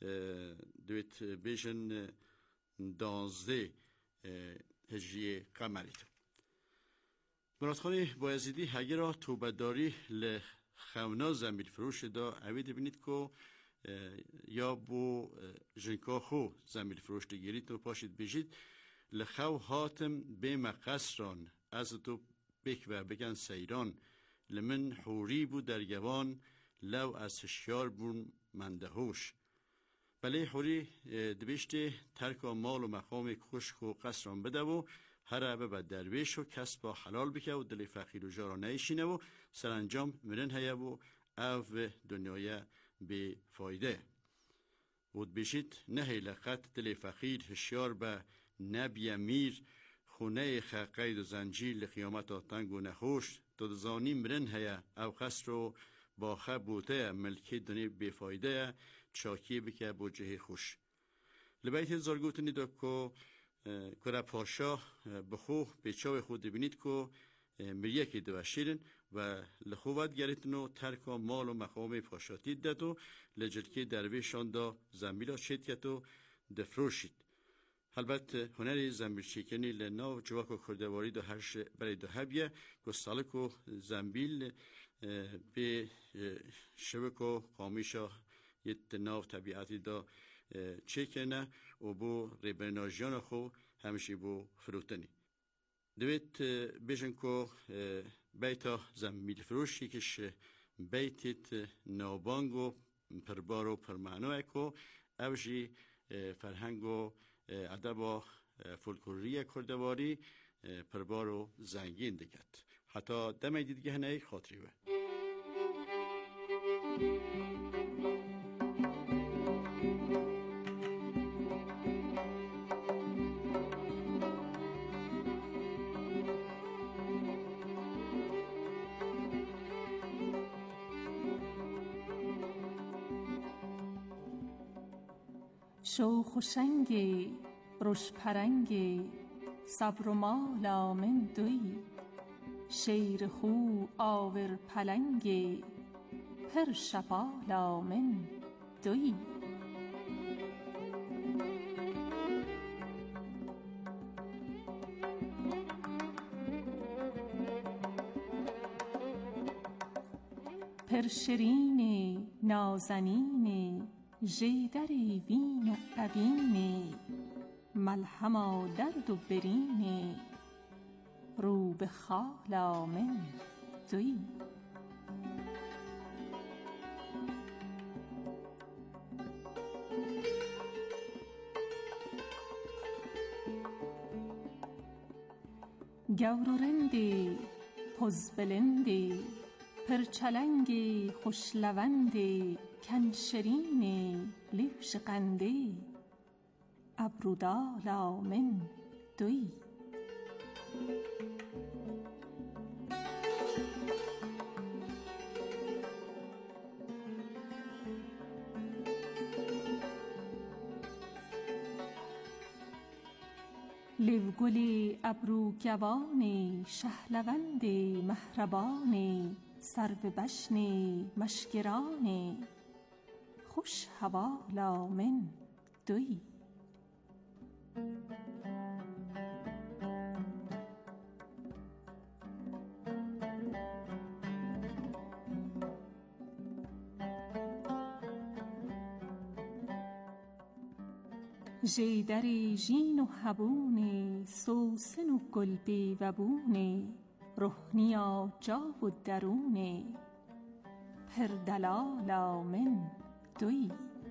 دویت بیشن دانزده هجری قمری. مرادخانی بایزیدی هگه را توبداری لخونا زنبیل فروش دا اوید بینید که یا بو جنکا خو زنبیل فروش دگیرید تو پاشید بیجید لخو هاتم بیم قصران از تو بک و بگن سیران لمن حوری بو درگوان لو از هشیار بون مندهوش. بله حوری دبیشتی ترک و مال و مقام خشک و قصران بده و هر عبه به درویش و کسب و حلال بکه و دل فقیر و جارا نیشینه و سرانجام مرن هیه و او دنیای به فایده بود بیشید نه لقت دل فقیر هشیار به نبی امیر خونه خقید و زنجیر لقیامت آتنگ و نخوش دادزانی مرن هیه او خسر و با خب بوده ملکی دنی به فایده چاکی بکه بوجه خوش. لبیت زارگوتنی دا که که پاشا بخواه پیچاو خود بینید که مریه که دوشیرن و لخوت گریتن و ترک و مال و مقام پاشاتی داد و لجلکی درویشان دا زنبیل شید کت و دفروشید. البته هنری زنبیل چیکنی لناو جواک و کردواری دا هرش برای دا هبیه که سالک و زنبیل به شبک و قامیشا یه ناو طبیعتی دا چیکنه و بو ریبرناجیان خو همیشه بو فروتنی. دویت بیشن که بیتا زنبیل فروشی کش بیتیت نوبانگ و پربار و پرمعنوه که اوشی فرهنگ و ادب و فولکلوری کردواری پربار و زنگین دکت. حتی دمی دیدگه هنه خاطری وه. شوخ و شنگی روش پرنگی صبر و مالا من دوی شیر خو آور پلنگی پر شپالا من دوی. پر شیرینی نازنینی جیدری وین و اوینی ملهما درد و برینی رو به خالا من دوی. گورورندی پزبلندی پرچلنگی خوشلوندی کنشرینی لیوش قندی ابرودالا من دوی. لیوگلی ابروگوانی شهلوندی مهربانی سرو بشنی مشگرانی خوش حوالا من دوی. جیدری جین و هبونی سوسن و گلبی و بونی رهنیا جا و درونی پردلالا من دوی.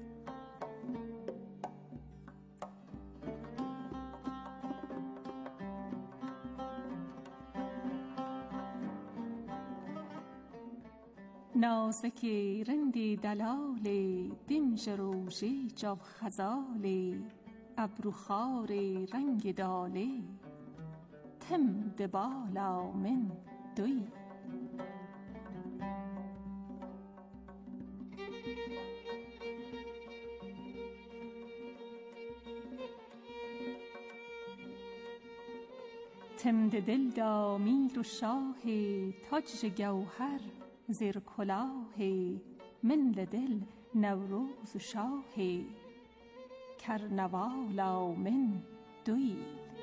نازکی رندی دلالی دمج روژی جو خزالی ابروخاری رنگ دالی تم دبالا من دوی. تمد دل دا میر و شاهی تاج گوهر زیر کلاهی من لدل نوروز و شاهی کرنوالا من دوی.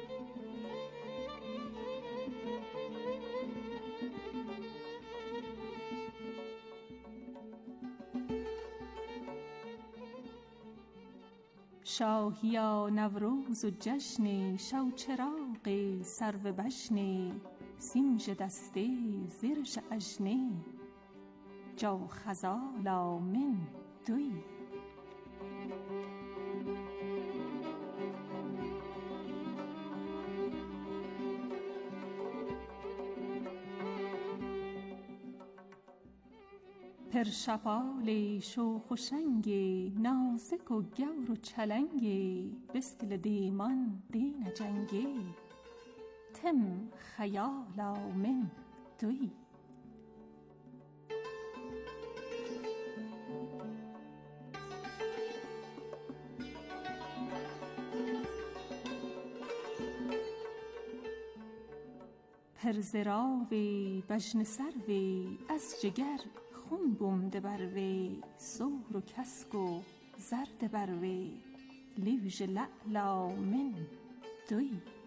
شاهیا نوروز و جشنی شو چراغی سرو بشنی سیمج دستی زیرش اجنی جو خزالا من دوی. پرشپالی شوخ و شنگی نازک و گور و چلنگی بسکل دیمان دین جنگی تم خیالا من دوی. پرزراوی بجن سروی از جگر خون بومده بروی سور و کسک و زرد بروی لیوژ لعلا من دوی.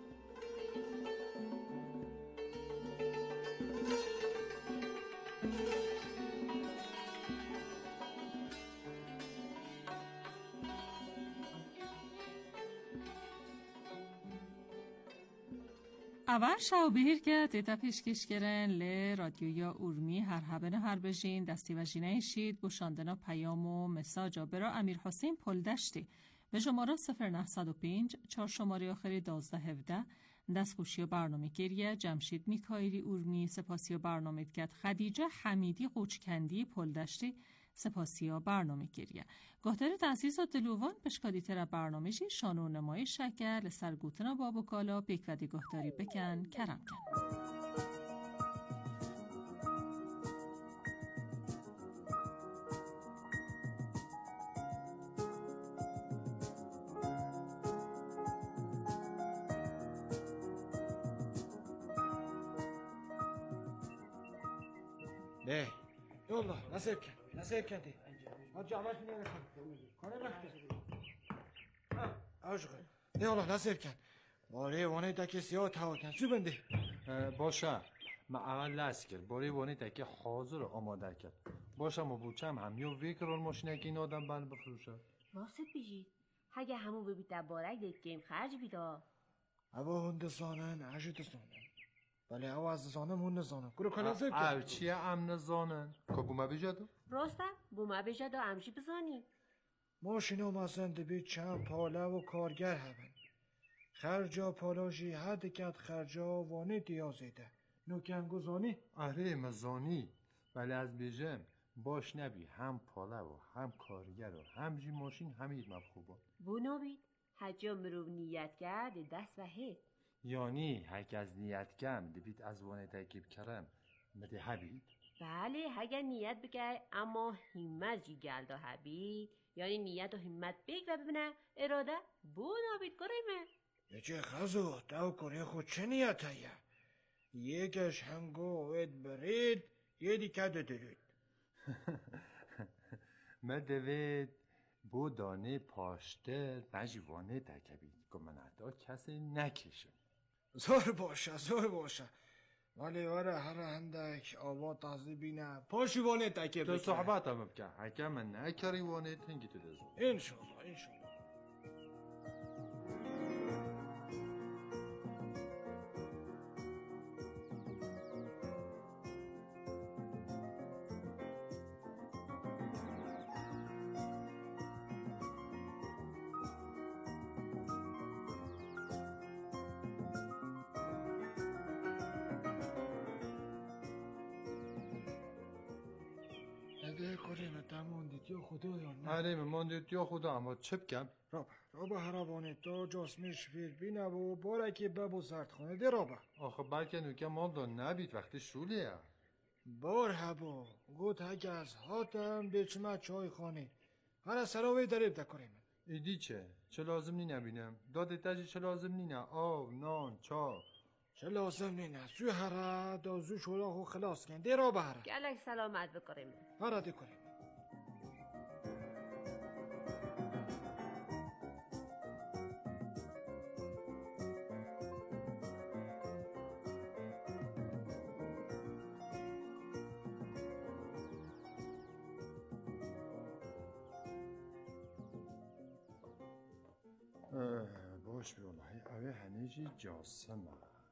اول شو بهیر که دیتا پیشکش کرن لی رادیو یا اورمی هر هبن هر بجین دستی و جینه شید بوشاندنا پیام و مساجا برا امیر حسین پلدشتی به شماره صفر نه پنج چهار شماره آخری دوازده هفده دستگوشی و برنامه گریه جمشید میکایری اورمی سپاسی و برنامه گد خدیجه حمیدی قوچکندی پلدشتی سپاسی و برنامه گریه گهتر تعزیز و دلوان پشکادی تر برنامه جی شانو نمای شکر لسر گوتنا بابو کالا بیک ودی گهتاری بکن کرم کن. نه یالله نصیب کن نصیب کن دی حاج عباس میاد کنه وقتی آشغال یالله نصیب کن باره وانه تک سیاه توا کن چو بنده باشه ما اول لست کرد باره وانه تک حاضر آماده کرد باشه ما بوچم هم یا ویکران ماشینه که این آدم بند بفروشه واسط بیجید هگه همون ببید دبارک دید گیم خرج بیدا اوه هندسانن عجد سانن بله او از زانم هون نزانم کرو کلاسه کن او چیه ام نزانن که بومه بجدو؟ راستم بومه بجدو امشی بزانی ماشینا مزنده بید چند پاله و کارگر هبن خرجا پالاشی حد کد خرجا وانه دیازیده نوکنگو زانی؟ اره مزانی ولی از بیجم باش نبی هم پاله و هم کارگر و هم جی ماشین همید مبخوبا بونو بید حجا مرو نیت کرد دست و هید یعنی هک از نیت کم دبید از وانه تکیب کرم مده هبید؟ بله هگه نیت بگه اما همت جی گلدا هبید یعنی نیت و همت بگ و ببینه اراده بو نابید گره من یه خزو دو کره خود چه نیتایه؟ یکش هنگو وید برید یه دیکه دارید. من دوید بو دانه پاشته مجوانه تکبید که من حتی کسی نکشم. زور باشه زور باشه ولی وره هر هندک آوا تازه بینه پاشی وانه تکه بکنه. تو صحبت هم بکن حکم من نکری وانه تنگی تو دزم. انشالله انشالله. آره ماندید یا خدا اما چه بکم؟ رابا رابا هرابانه تو جاسمش فیر بینه و بارکی ببو زرد خونه دی رابا. آخه بلکه نوکه مال دا نبید وقتی شولیه. بار هبو گوت هک از هاتم بیچمه چای خانه هر سراوی دریب دکاریم. ایدی چه؟ چه لازم نی نبینم؟ داده تجی چه لازم نی نه؟ آب، نان، چا؟ چه لازم نی نه؟ زو هره دا زو شولاخو خلاص کن دی رابا هره. گلک سلامت بکاریم. هره دی کنیم. باش بیالله اوه هنیجی جاسمه.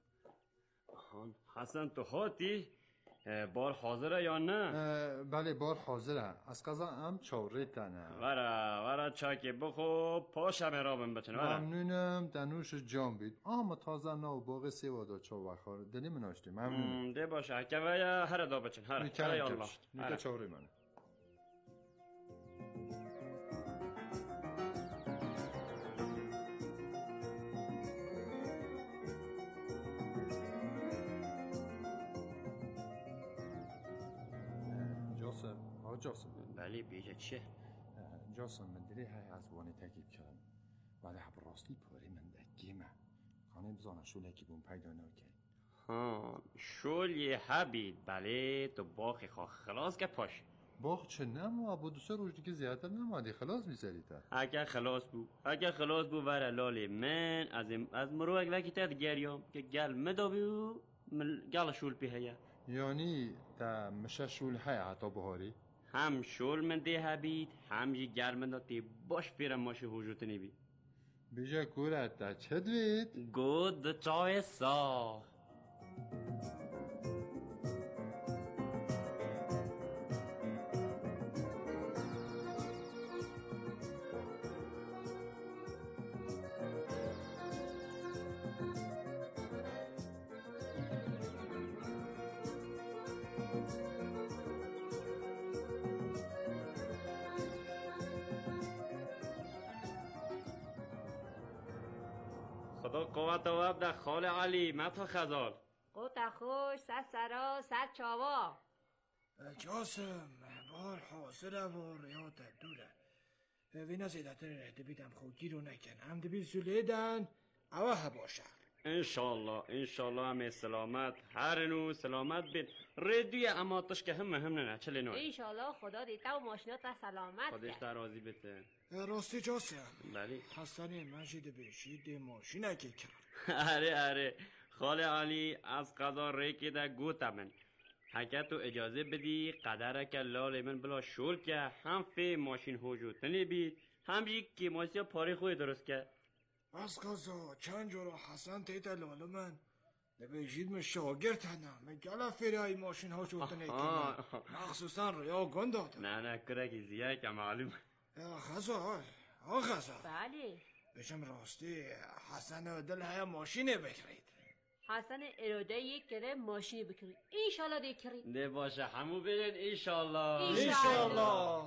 حسن تو هاتی؟ بار حاضره یا نه؟ بله بار حاضره از قضا هم چوره تنه وره وره چاکی بخو پاشم رابم بتونه. ممنونم دنوش جان بید اما تازه نو باقی سیوادا چو بخار دلی مناشتی. ممنونم ده باشه حکه و یا هر دا بچن هر هر یا الله نیکه چوره منه. جاسم بله بیجه چه؟ جاسم من دلی های از وانه تکیب کردم ولی حب راستی پاری من دکیمه خانه بزانه شوله که بون پیدا نکن. ها شولی حبید بله تو باخی خواه خلاص که پاش باخ چه نمو با دو سه روز دیگه زیادتر نمادی خلاص میذاری تا اگه خلاص بو اگه خلاص بو وره لالی من از از مروک وکی تد گریام که گل مدابی و گل شول پی هیا یعنی تا مشه شول های حتا بهاری هم شول من ده هبید هم جی گرم داتی باش پیرم ماشه حجوت نبی بیجا کورت تا چه دوید؟ گود چای سا خدا قوت و عبد خال علی مفه خزال قوت خوش سر سرا سر چاوا جاسم بار حاضر و ریاض دوله وینا زیدتر رهده بیدم خود گیرو نکن هم دبی زلیدن اوه باشه انشالله انشالله همه سلامت هر نو سلامت بین ردوی اماتش که همه هم نه چلی نوی انشالله خدا دیتا و ماشینات را سلامت خودش در راضی بته راستی جاسم بلی حسنی مجید بشید ماشینه که کرد اره اره خال علی از قضا ریکی ده گوتا من حکت و اجازه بدی قدره که لال من بلا شول که هم فی ماشین حجوتنی بید هم یک که ماسی پاری خوی درست که از قضا چند جورا حسن تیتا لال من نبیشید من شاگرد هنم من گله فیری های ماشین حجوتنی کنم مخصوصا ریا گنده نه نه کرکی زیاد که معلوم خزا آه خزا بله بشم راستی حسن دل های ماشینه بکرید حسن اراده یک کره ماشین بکرید انشالله دیکرید ده باشه همو برین انشالله انشالله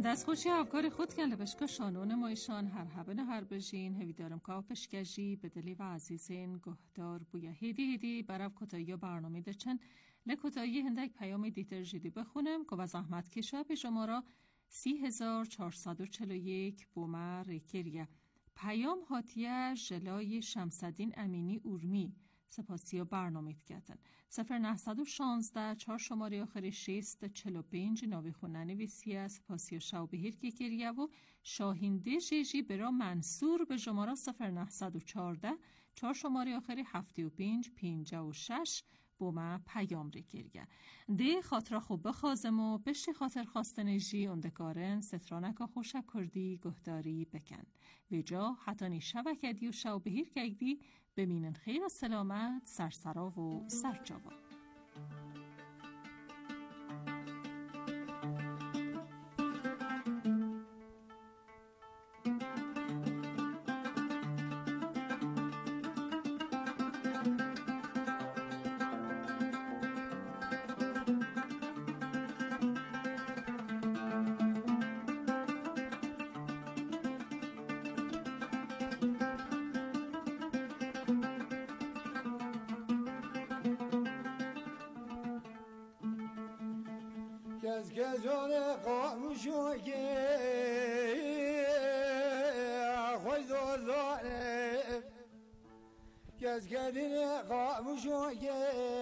دستخوشی افکار خود کن لبشکا شانون مایشان هر هبن هر بجین هوی دارم که پشکجی بدلی و عزیزین گهدار بویا هیدی هیدی برف کتایی برنامه دچن لکتایی هندک پیام دیتر جدی بخونم که و زحمت کشا به شما را سی هزار چهارصد و چل و یک بومر ریکریه پیام هاتیه جلای شمسدین امینی اورمی سپاسی و برنامه کردن صفر نهصد و شانزده چهار شماره آخر شیست چل و پنج ناوی خونن ویسیه سپاسی و شو بهیر که کریه و شاهینده جیجی برا منصور به شماره صفر نهصد و چارده چهار شماره آخر هفته و پنج پینجه و شش با ما پیام ریکریه ده خاطر خوب بخوازم و بشتی خاطر خواستن جی اندکارن سترانک خوشه کردی گهداری بکن ویجا حتانی شبکدی و شو بهیر کگدی بمینن خیر و سلامت سرسرا و سرجاوا. کس که جان قاموشو که خوش دوزانه کس که دین قاموشو که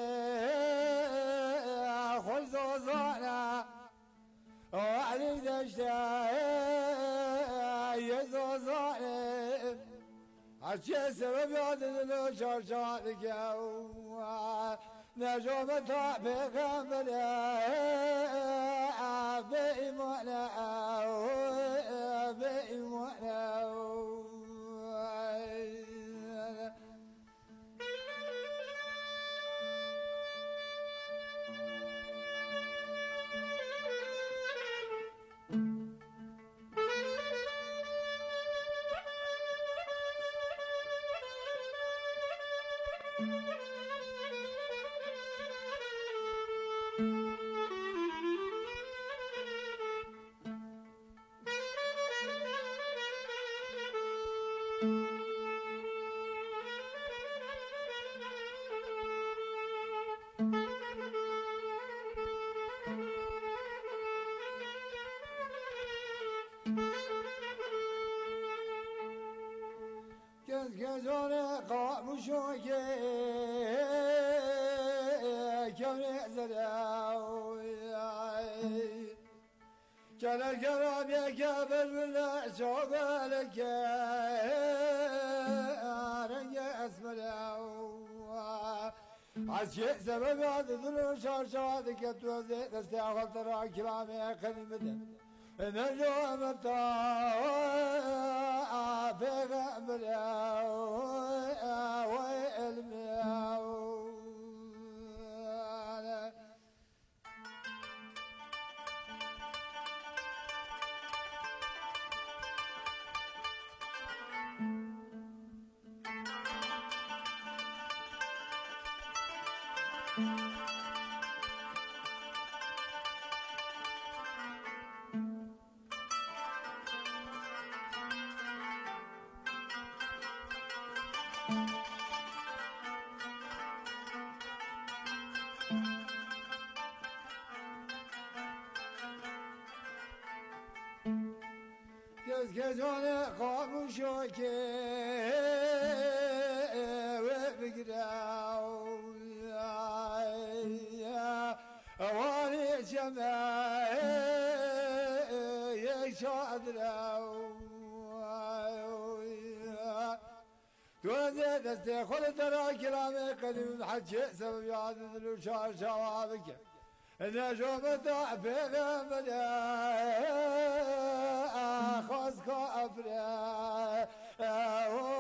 خوش دوزانه وعلی دشته یه دوزانه هرچه سبب یاد دلو شارشان که نجومتها بغمرة بإيمانة بإيمانة کس که جان قاموشو که کنه زراوی کنه کرانی که بلبل شابل که رنگ اسمراو از چه سبب یاد دلو شارشاد که تو دستی آخر ترا کلامی قدیم بده نجومتا بغمرة وعلمها کس که جان خاموشو که بگیره اوانی شمه یک شادره تو دسته خود ترا کلام قدیم حجی سبب یاد دلو شار شوابک نجومتا بغمرة خاص كافرة